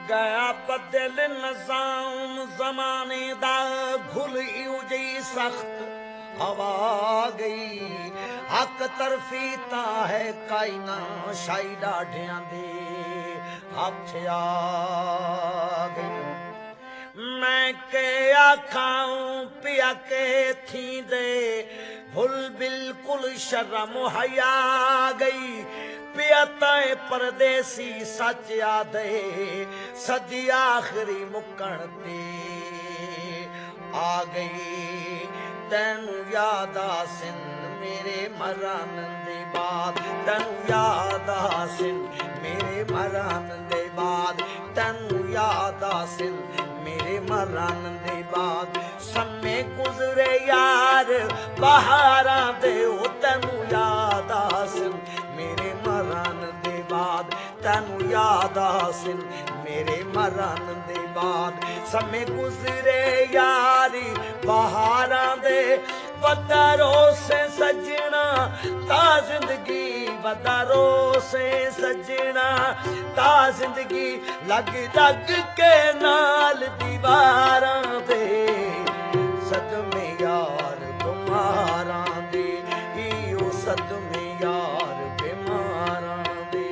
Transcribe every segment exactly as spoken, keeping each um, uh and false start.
गया बदल निजाम जमाने दा घुल उजी सख्त हवा गई हक तरफी ता है काइना शाई डाढ़िया दे हथ आ गई मैं के आखाऊं पिया के थी दे भुल बिल्कुल शर्म हया गई पियताए परदेसी सच आदे सदी आखिरी मुकण ते आ गई तैनू याद आसिन मेरे मरण दे बाद तैनू याद आसिन मेरे मरण दे बाद तैनू याद आसिन मेरे मरण दे बाद समय गुजरे यार बहारां दे ओ तैनू याद आसिन मेरे मरण दे बाद तैनू याद आसिन मेरे मरण दे बाद समय गुजरे यारी बहारां दे वदारो से सजना ता जिंदगी वदारो से सजना ता जिंदगी लग लग के नाल दीवारां दे सदमे यार तुम्हारा दे इयो सदमे यार बीमारां दे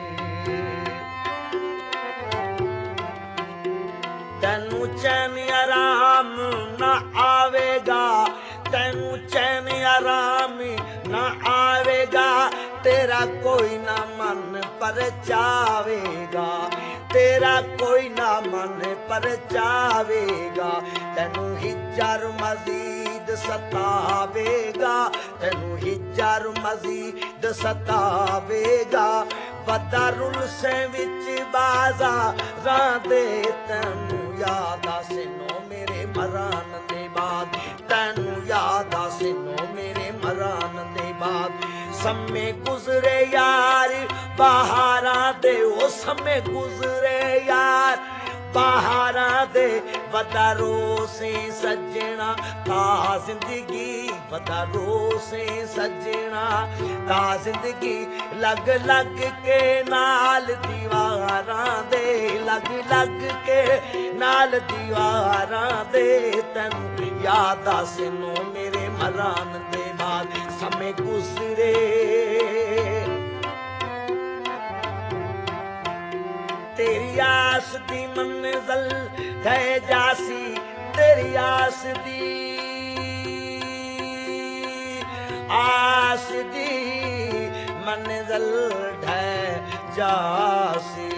तैनू चैन आराम ना आवेगा तैनू चैन आराम ना आवेगा तेरा कोई ना मन पर चावेगा तेरा कोई ना मन पर चावेगा तैनू हिजर मजीद सतावेगा तैनू हिजर मजीद सतावेगा बदरुल से विच बाज़ारां दे तैनू याद आसिनो मेरे मरण दे बाद तैनू याद आसिनो मेरे मरण दे बाद समय गुजरे यार बहारां दे ओ समय गुजरे यार बहारां दे वदारो से सजना ता जिंदगी वदारो से सजना ता जिंदगी लग लग के नाल दीवारां दे लग लग के नाल दीवारां दे तैनू याद आसिनो मेरे मरण दे बाद समय गुजरे तेरी आस दी मंजिल गए जासी तेरी आस दी आस दी मंजिल ढह जासी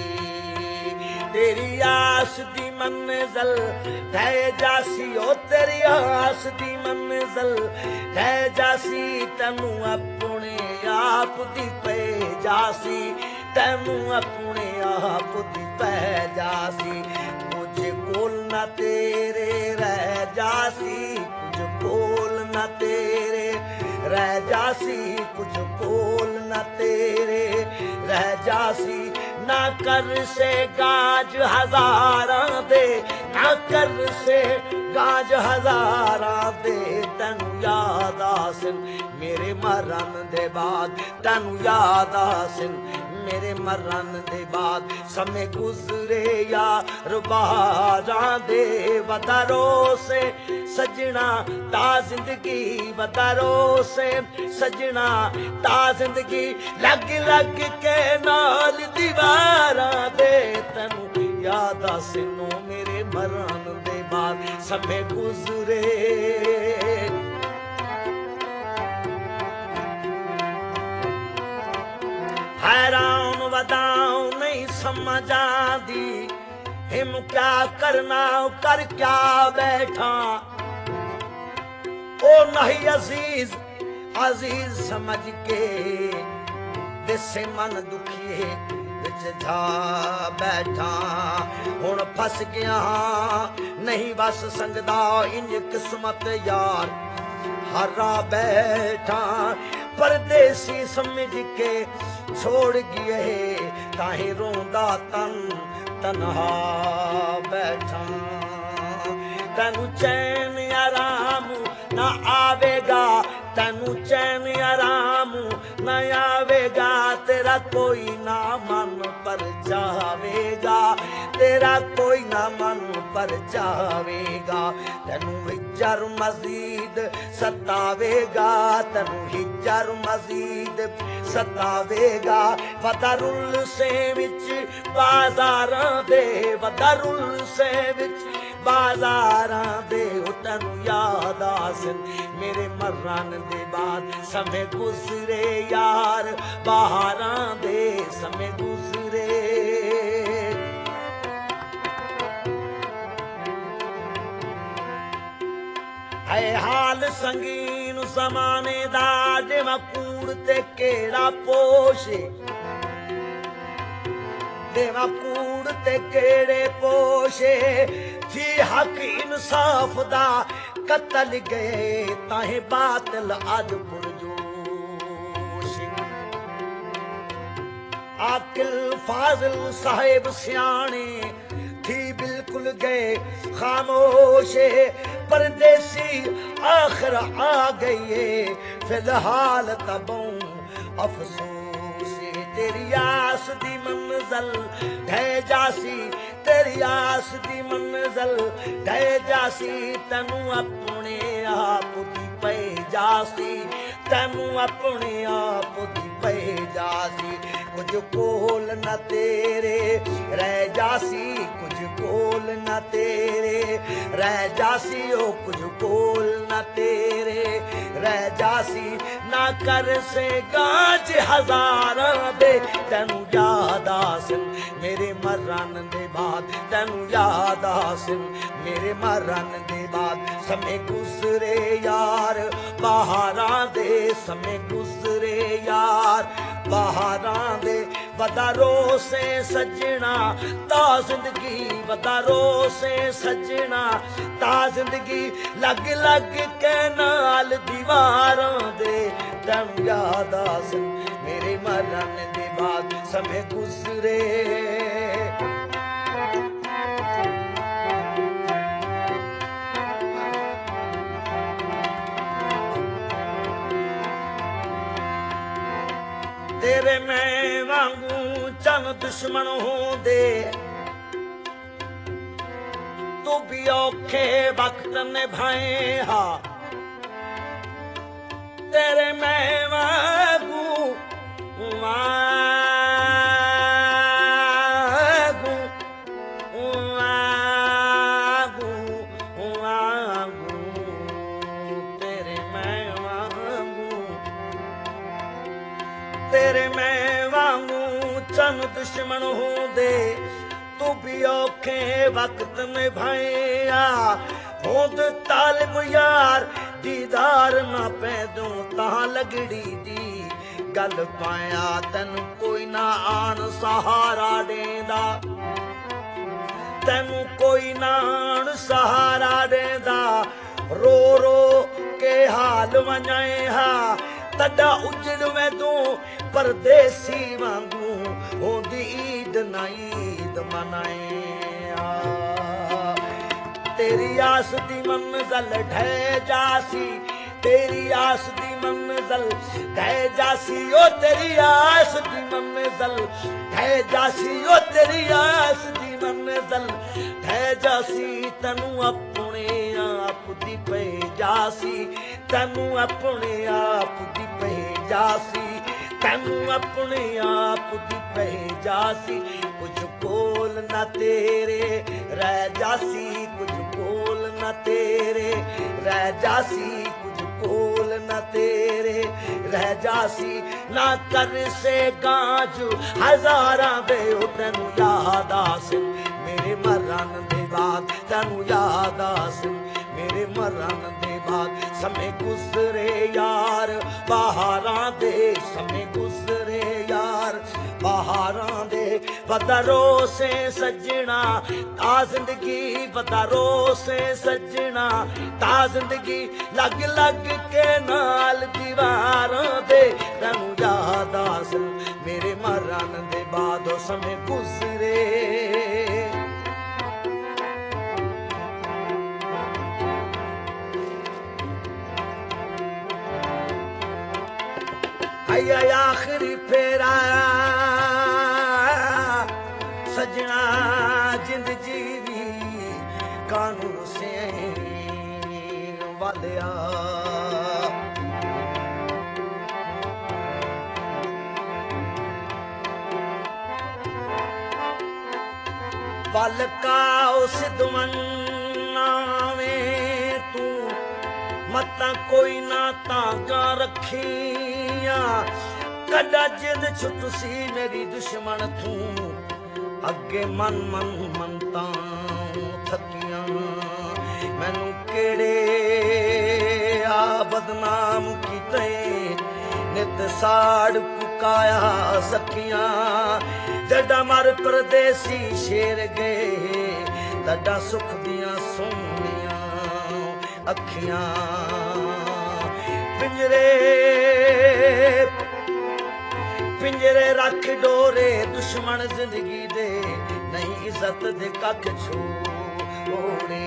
तेरी आस दी मंजिल ढह जासी ओ तेरी आस दी मंजिल ढह जासी तैनू अपने आप दी पे जासी तैनू अपने आप दी पै जासी कुछ कोल ना तेरे रह जासी कुछ कोल ना तेरे रह जासी कुछ कोल ना तेरे रह जासी ना कर से गाज हजारां दे ना कर से गाज हजारां दे तैनू याद आसिन मेरे मरण दे बाद तैनू याद आसिन मेरे मरण दे बाद समय गुजरे यार बहारां दे वदारो से सजना ता जिंदगी वदारो से सजना ता जिंदगी लग लग के नाल दीवारां दे तैनू याद आसिनो मेरे मरण दे बाद समय गुजरे हैरान वदाऊं नहीं समझ आती हिम क्या करना कर क्या बैठा ओ नहीं अजीज अजीज समझ के दिसे मन दुखिए विच जा बैठा हुण फस गया नहीं बस संगदा इंज किस्मत यार हरा बैठा परदेसी समझ के छोड़ गए ताही रोंदा तन तन्हा बैठा तैनू चैन आराम ना आवेगा तैनू चैन आराम न आवेगा तेरा कोई ना मन परचावेगा, तेरा कोई ना मन परचावेगा। तेनू हिजर मजीद सतावेगा, तेनू हिजर मजीद सतावेगा। वदरुल से विच बाजारां दे, वदरुल से विच बाजारां दे तेनू याद आसन मेरे मरण दे बाद। समय गुजरे यार बहारां दे, समय गुजरे। है हाल संगीन जमाने दा, जिवें कूड़ ते केड़ा पोशे, देवा कूड़ ते केड़े पोशे। जी हक इंसाफ दा कतल गए, ताहे बातल अज पुरजोश। आकिल फाजिल साहिब सियाने थी बिल्कुल गए खामोश। परदेसी आखिर आ गई, फिलहाल तबों अफसोस। तेरी आस दी मंजिल ढह जासी, तेरी आस दी मंजिल ढह जासी। तैनू अपने आप दी पे जासी, तैनू अपने आप दी पे जासी। कुछ कोल न तेरे रह जासी, कुछ कोल न तेरे रह जासी। ओ कुछ कोल न तेरे रह जासी। ना कर से गाज हजारां दे, तैनू याद आसन मेरे मरण दे बाद, तैनू याद आसन मेरे मरण दे बाद। समय गुजरे यार बहारां दे, समय गुजरे यार बहारां दे। वदारो से सजना ता जिंदगी, वदारो से सजना ता जिंदगी। लग लग के नाल दीवारां दे, तैनू याद आसन मेरे मरण दे बाद। समय गुजरे तेरे मैं वांगू चन दुश्मन हो दे, तू भी औखे वक्त निभाए हा। तेरे मैं वांगू वांगू वांगू वांगू तेरे मैं वांगू, तेरे मैं वांगू चन दुश्मन हो दे। तू भी औखे वक्त निभाया, होंद तालिब यार दीदार ना पैदू। तां लगड़ी दी गल पाया, तैनू कोई ना आन सहारा देंदा, तैनू कोई ना आन सहारा देंदा। रो रो के हाल वञाए हा, तड़ा उजड़ में तू परदेसी वांगू। होंदी ईद ना ईद मनाए, तेरी आस दी मंजिल ढह जासी, तेरी आस दी मंजिल ढह जासी। ओ तेरी आस दी मंजिल ढह जासी, ओ तेरी आस दी मंजिल ढह जासी। तैनू अपने आप दी पे जासी, तैनू अपने आप दी पे जासी, तैनू अपने आप दी पे जासी। कुछ कोल ना तेरे रह जासी, कुछ कोल न तेरे रह जासी, कुछ कोल न तेरे रह जासी। ना कर से गांज हजारां दे, तैनू याद आसन मेरे मरण दे बाद, तैनू याद आसन मेरे मरण दे बाद। समय गुजरे यार बहारां दे, समय गुजरे यार बहारां दे। वदारो से सजना ता जिंदगी, वदारो से सजना ता जिंदगी। लग लग के नाल दीवारां दे, तैनू याद आसन मेरे मरण दे बाद। समय गुजरे आया आखिरी फेरा, बंदिया पलका उस दुमनावे तू मत कोई ना ताका रखिया कदा जिद छुटसी मेरी दुश्मन तू अगे मन मन मनता थकिया मैनू केड़े आ बदनाम कीते नित साड़ पुकाया सकिया जड़ा मर परदेसी शेर गए तड़ा सुख दिया सोनिया अखियां पिंजरे पिंजरे रख डोरे दुश्मन जिंदगी दे नहीं इज्जत दे कख छोड़े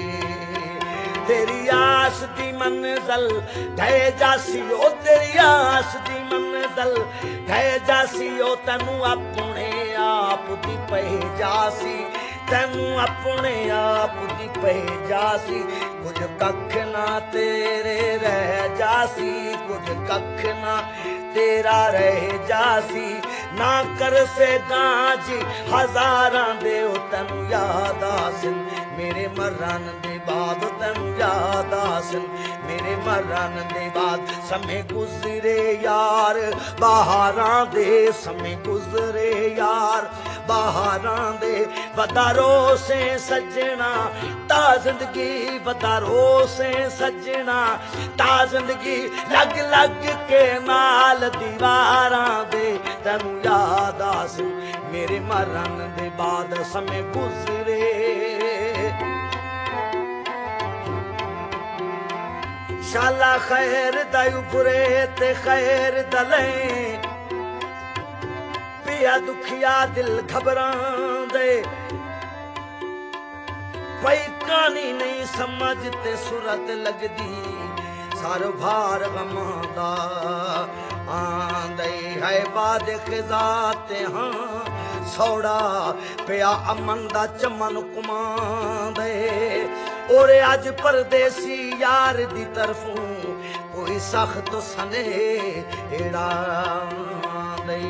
तेरी आस दी मंजिल ढह जासी ओ तेरी आस दी मंजिल ढह जासी ओ तैनू अपने आप दी पहचासी तैनू अपने आप दी पहचासी कुछ कख ना तेरे रह जासी कुछ कख ना तेरा रह जासी ना कर से गाज हजारां दे ओ तैनू याद आसन मेरे मरण दे बाद तैनू याद आसन मेरे मरण दे बाद समय गुजरे यार बहारां दे समय गुजरे यार बहारां दे वदारो से सजना ता जिंदगी वदारो से सजना ता जिंदगी लग लग के नाल दीवारां दे तैनू याद आसन मेरे मरण दे बाद समय गुजरे शाला खैर दुरे ते खैर दले पिया दुखिया दिल घबरां दे पई कहानी नहीं समझते सूरत लगदी सारो भार गमां दा आंदे है बाद खिजाते हाँ सौड़ा पिया अमन दा चमन कुमांदे और अज परदेसी यार दी तरफों कोई सख्त सने एड़ा दे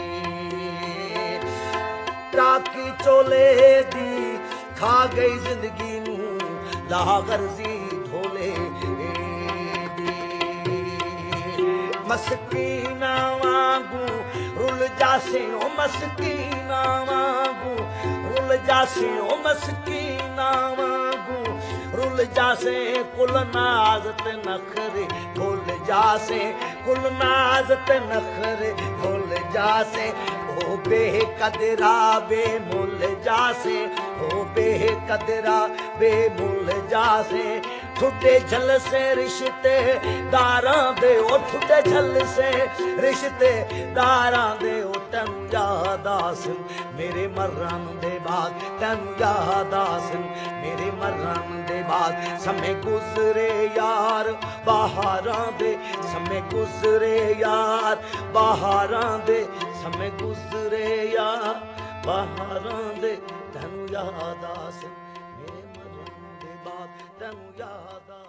टाकी चोले दी खा गई जिंदगी नू लाह गर्जी धोले दी मस्कीना वांगू रुल जासे ओ मस्कीना वांगू रुल जासे ओ मस्कीना वांगू रुल जासे कुल नाज ते नखरे भूल जासे कुल नाज ते नखरे भूल जासे ओ बेकदरा बेमुल जासे ओ बेकदरा बेमुल जासे ठुडे झल से रिश्ते दारां दे ओ ठुडे झल से रिश्ते दारां दे ओ तैनू याद आसन मेरे मरण दे बाद तैनू याद आसन मेरे मरण दे बाद समय गुजरे यार बहारां दे समय गुजरे यार बहारां दे समय गुजरे यार बहारां दे तैनू याद आसन मेरे मरण दे बाद तैनू याद